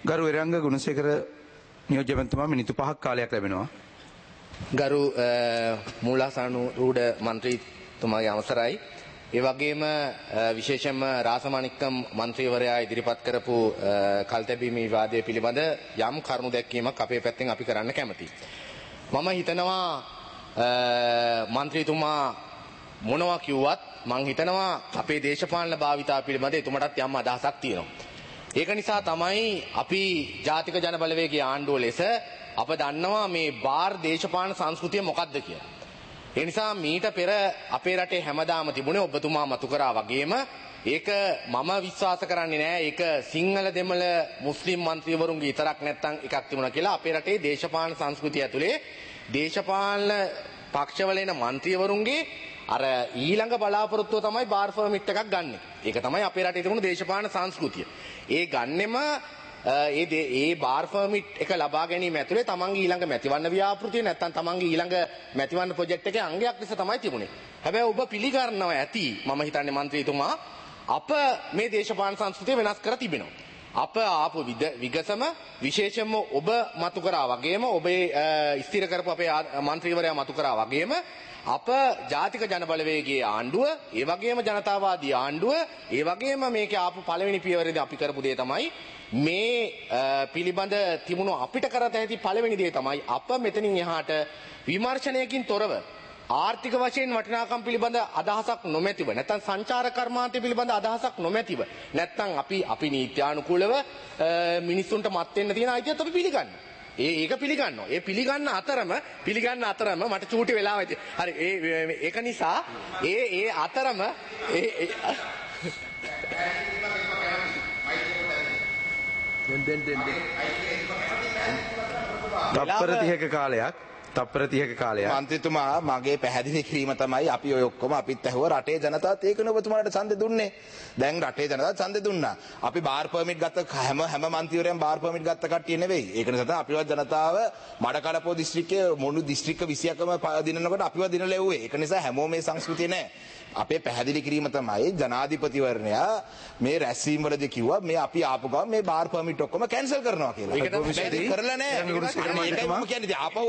ගරු එරංග ගුණසේකර නියෝජ්‍යමන්තුමා මිනිත්තු 5ක් කාලයක් ලැබෙනවා. ගරු මූලාසනූඩ මන්ත්‍රීතුමාගේ අවසරයි. ඒ වගේම විශේෂයෙන්ම රාසමාණික්කම් මන්ත්‍රීවරයා ඉදිරිපත් කරපු කල්තැබීමේ විවාදය පිළිබඳ යම් කරුණු දැක්වීමක් අපේ පැත්තෙන් අපි කරන්න කැමතියි. මම හිතනවා මන්ත්‍රීතුමා මොනවා කිව්වත් මං හිතනවා අපේ දේශපාලන භාවිතා පිළිබඳ එතුමටත් යම් අදහසක් තියෙනවා. ඒක නිසා තමයි අපි ජාතික ජන බලවේගයේ ආණ්ඩුව ලෙස අප දන්නවා මේ බාර් දේශපාලන සංස්කෘතිය මොකක්ද කියලා. ඒ නිසා මීට පෙර අපේ රටේ හැමදාම තිබුණේ ඔබතුමා මතු කරා වගේම ඒක මම විශ්වාස කරන්නේ නෑ ඒක සිංහල දෙමළ මුස්ලිම් മന്ത്രിවරුන්ගේ විතරක් නැත්තම් එකක් තිබුණා කියලා. අපේ රටේ දේශපාලන සංස්කෘතිය ඇතුලේ දේශපාලන පක්ෂවල එන മന്ത്രിවරුන්ගේ අර ඊළඟ බලාපොරොත්තුව තමයි බාර් පර්මිට් එකක් ගන්න. ඒක තමයි අපේ රටේ තිබුණු දේශපාලන සංස්කෘතිය. ඒ ගන්නෙම ඒ බාර් පර්මිට් එක ලබා ගැනීම ඇතුලේ තමන්ගේ ඊළඟ මැතිවරණ ව්‍යාපෘතිය නැත්නම් තමන්ගේ ඊළඟ මැතිවරණ ප්‍රොජෙක්ට් එකේ අංගයක් ලෙස තමයි තිබුණේ. හැබැයි ඔබ පිළිගන්නවා ඇති මම හිතන්නේ മന്ത്രിතුමා අප මේ දේශපාලන සංස්කෘතිය වෙනස් කර තිබෙනවා. අප ආපු විගසම විශේෂයෙන්ම ඔබ මතු කරා වගේම ඔබේ ස්ථිර කරපු අපේ മന്ത്രിවරයා මතු කරා වගේම අප ජාතික ජන බලවේගයේ ආණ්ඩුව ඒ වගේම ජනතාවාදී ආණ්ඩුව ඒ වගේම මේකේ ආපු පළවෙනි පියවරේදී අපි කරපු දේ තමයි මේ පිළිබඳ තිබුණු අපිට කරත හැකි පළවෙනි දේ තමයි අප මෙතනින් එහාට විමර්ශනයකින් තොරව ආර්ථික වශයෙන් වටිනාකම් පිළිබඳ අදහසක් නොමැතිව නැත්නම් සංචාර කර්මාන්තය පිළිබඳ අදහසක් නොමැතිව නැත්නම් අපි නීත්‍යානුකූලව මිනිස්සුන්ට මත් වෙන්න තියෙන අයිතියත් අපි පිළිගන්නවා. ඒක පිළිගන්නවා. ඒ පිළිගන්න අතරම මට චූටි වෙලාව ඇති. හරි ඒක නිසා ඒ අතරම තප්පර 30ක කාලයක් මන්ත්‍රීතුමා මගේ පැහැදිලි කිරීම තමයි අපි ඔය ඔක්කොම අපිත් ඇහුවා රටේ ජනතාවත් ඒකනේ ඔබතුමාට ඡන්දෙ දුන්නේ. දැන් රටේ ජනතාවත් ඡන්දෙ දුන්නා. අපි බාර් පර්මිට් ගත්ත හැම මන්ත්‍රීවරයන් බාර් පර්මිට් ගත්ත කට්ටිය නෙවෙයි. ඒක නිසා තමයි අපිවත් ජනතාව මඩකලපුව දිස්ත්‍රික්කයේ මොණු දිස්ත්‍රික්ක 21ම දිනනකොට අපිව දිනලා එව්වේ. ඒක නිසා හැමෝම මේ සංස්කෘතිය නැහැ. අපේ පැහැදිලි කිරීම තමයි ජනාධිපතිවරණයා මේ රැස්වීම වලදී කිව්වා මේ අපි ආපු ගමන් මේ බාර් පර්මිට් ඔක්කොම කැන්සල් කරනවා කියලා. ඒක තමයි කරලා නැහැ. ඒකයි මම කියන්නේ ආපහු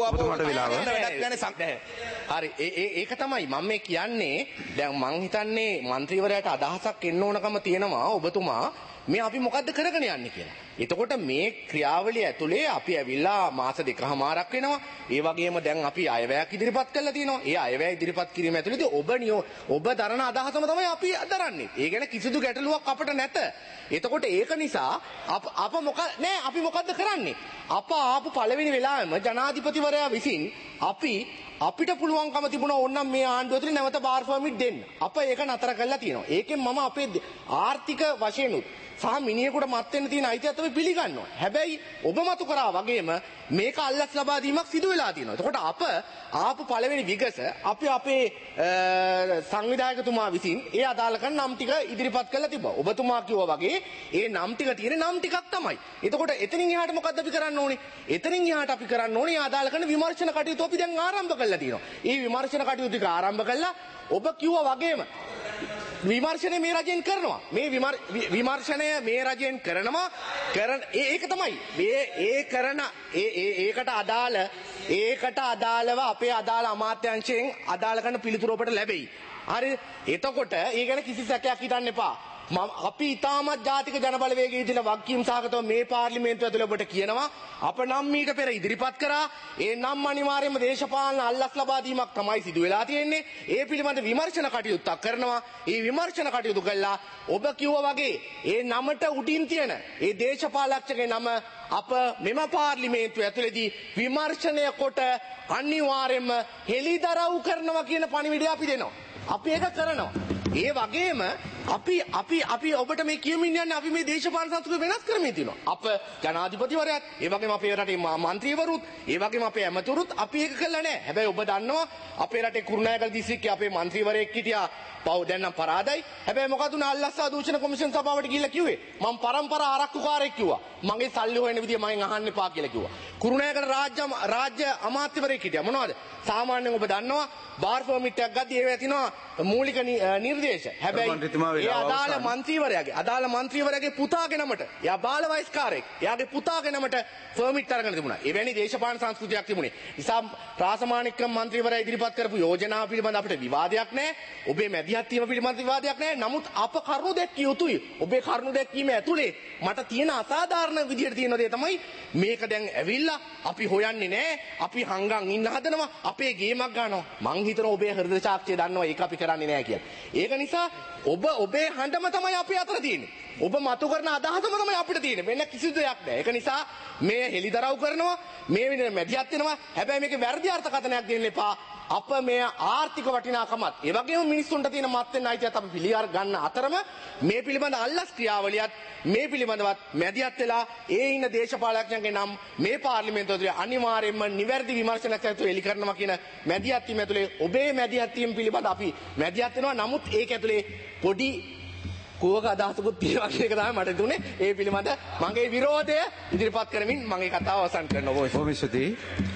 හරි ඒක තමයි මම මේ කියන්නේ. දැන් මං හිතන්නේ മന്ത്രിවරයාට අදහසක් එන්න ඕනකම තියෙනවා ඔබතුමා මේ අපි මොකද්ද කරගෙන යන්නේ කියලා. එතකොට මේ ක්‍රියාවලිය ඇතුලේ අපි ඇවිල්ලා මාස දෙකමාරක් වෙනවා. ඒ වගේම දැන් අපි අයවැයක් ඉදිරිපත් කරලා තියෙනවා. ඒ අයවැය ඉදිරිපත් කිරීම ඇතුලේදී ඔබ දරන අදහසම තමයි අපි දරන්නේ. ඒ ගැන කිසිදු ගැටලුවක් අපට නැත. එතකොට ඒක නිසා අපි මොකද්ද කරන්නේ? අප ආපු පළවෙනි වෙලාවෙම ජනාධිපතිවරයා විසින් අපිට පුළුවන්කම තිබුණා ඕනනම් මේ ආණ්ඩුව ඇතුලේ නැවත බාර් පර්මිට් දෙන්න. අප ඒක නතර කරලා තියෙනවා. ඒකෙන් මම අපේ ආර්ථික වශයෙන් සහ මිනිහෙකුට මත් වෙන්න තියෙන අයිතියත් අපි පිළිගන්නවා. හැබැයි ඔබ මතු කරා වගේම මේක අල්ලස් ලබා දීමක් සිදු වෙලා තියෙනවා. එතකොට අප ආපු පළවෙනි විගස අපේ සංවිධායකතුමා විසින් ඒ අදාළ කරන නම් ටික ඉදිරිපත් කරලා තිබ්බා. ඔබතුමා කිව්වා වගේ ඒ නම් ටික තියෙන නම් ටිකක් තමයි. එතකොට එතනින් එහාට මොකද්ද අපි කරන්න ඕනේ? එතනින් එහාට අපි කරන්න ඕනේ අදාළ කරන විමර්ශන කටයුතු අපි දැන් ආරම්භ කරලා තියෙනවා. මේ විමර්ශන කටයුතු ටික ආරම්භ කළා ඔබ කිව්වා වගේම විමර්ශනය මේ රජයෙන් කරනවා. මේ විමර්ශනය මේ රජයෙන් කරනවා. ඒක තමයි. ඒකට අදාළව අපේ අදාළ අමාත්‍යාංශයෙන් අදාළ කරන පිළිතුර ඔබට ලැබෙයි. හරි. එතකොට ඒ ගැන කිසි සැකයක් හිතන්න එපා. අපි ඊටමත් ජාතික ජන බලවේගයේ ඉදිරිය වගකීම් සහගතව මේ පාර්ලිමේන්තුව ඇතුළේ ඔබට කියනවා අප නම් මීට පෙර ඉදිරිපත් කරා ඒ නම් අනිවාර්යයෙන්ම දේශපාලන අල්ලස් ලබා දීමක් තමයි සිදු වෙලා තියෙන්නේ. ඒ පිළිබඳ විමර්ශන කටයුත්තක් කරනවා. ඒ විමර්ශන කටයුතු කළා ඔබ කිව්වා වගේ ඒ නමට උඩින් තියෙන ඒ දේශපාලකගේ නම අප මෙම පාර්ලිමේන්තුව ඇතුළේදී විමර්ශනය කොට අනිවාර්යයෙන්ම හෙළිදරව් කරනවා කියන පණිවිඩය අපි දෙනවා. අපි ඒක කරනවා. ඒ වගේම අපි ඔබට මේ කියමින් යන්නේ අපි මේ දේශපාලන සංස්කෘතිය වෙනස් කරමින් තියෙනවා. අප ජනාධිපතිවරයාත් ඒ වගේම අපේ රටේ മന്ത്രിවරුත් ඒ වගේම අපේ ඇමතුරුත් අපි ඒක කළා නෑ. හැබැයි ඔබ දන්නවා අපේ රටේ කුරුණෑගල දිස්ත්‍රික්කයේ අපේ മന്ത്രിවරයෙක් හිටියා පව් දැන් නම් පරාදයි. හැබැයි මොකද උනේ අල්ලස්සා දූෂණ කොමිෂන් සභාවට ගිහිල්ලා කිව්වේ මම පරම්පරා ආරක්ෂුකාරයෙක් කිව්වා. මගේ සල්ලි හොයන විදිය මගෙන් අහන්න එපා කියලා කිව්වා. කුරුණෑගල රාජ්‍ය අමාත්‍යවරයෙක් හිටියා. මොනවද? සාමාන්‍යයෙන් ඔබ දන්නවා බාර් පර්මිට් එකක් ගද්දී ඒව ඇතිනවා මූලික නිර්දේශ. හැබැයි ඒ අදාළ මන්ත්‍රීවරයාගේ පුතාගේ නමට එයා බාල වයස්කාරයෙක්. එයාගේ පුතාගේ නමට පර්මිට් අරගෙන තිබුණා. එවැනි දේශපාලන සංස්කෘතියක් තිබුණේ. නිසා රාසමාණික්කම් මන්ත්‍රීවරයා ඉදිරිපත් කරපු යෝජනාව පිළිබඳ අපිට විවාදයක් නැහැ. ඔබේ මැදිහත් වීම පිළිබඳ විවාදයක් නැහැ. නමුත් අප කරුණු දැක්විය යුතුයි. ඔබේ කරුණු දැක්වීම ඇතුලේ මට තියෙන අසාධාරණ විදියට තියෙන දේ තමයි මේක දැන් ඇවිල්ලා අපි හොයන්නේ නැහැ. අපි හංගන් ඉන්න හදනවා. අපේ ගේමක් ගන්නවා. මං හිතනවා ඔබේ හෘද සාක්ෂිය දන්නවා ඒක අපි කරන්නේ නැහැ කියලා. ඒක නිසා ඔබේ හඬම තමයි අපේ අතර තියෙන්නේ. ඔබ මතු කරන අදහසම තමයි අපිට තියෙන්නේ. වෙන කිසිදු දෙයක් නැහැ. ඒක නිසා මේ හෙලිදරව් කරනවා මේ විදිහට මැදිහත් වෙනවා. හැබැයි මේකේ වැරදි අර්ථකථනයක් දෙන්න එපා. අප මේ ආර්ථික වටිනාකමත් ඒ වගේම මිනිස්සුන්ට තියෙන මත් වෙන අයිතියත් අපි පිළිඅර ගන්න අතරම මේ පිළිබඳ අල්ලස් ක්‍රියාවලියත් මේ පිළිබඳවත් මැදිහත් වෙලා ඒ ඉන්න දේශපාලකයන්ගේ නම් මේ පාර්ලිමේන්තුව ඇතුලේ අනිවාර්යයෙන්ම නිවැරදි විමර්ශනයක් ඇතුළේ එලි කරනවා කියන මැදිහත් වීම ඇතුලේ ඔබේ මැදිහත් වීම පිළිබඳ අපි මැදිහත් වෙනවා. නමුත් ඒක ඇතුලේ පොඩි කෝක අදහසකුත් තියෙනවා කියන එක තමයි මට දුන්නේ. ඒ පිළිබඳ මගේ විරෝධය ඉදිරිපත් කරමින් මගේ කතාව අවසන් කරනවා. බොහොම ස්තුතියි.